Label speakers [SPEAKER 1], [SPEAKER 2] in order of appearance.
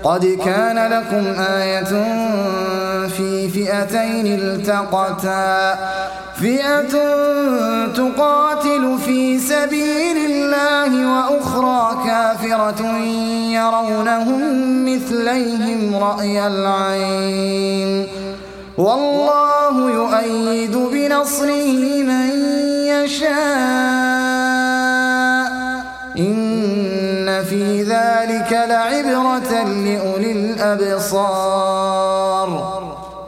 [SPEAKER 1] قد كان لكم آية في فئتين التقتا فئة تقاتل في سبيل الله وأخرى كافرة يرونهم مثليهم رأي العين والله يؤيد بنصره من يشاء إن في ذلك لعبرة لأولي الأبصار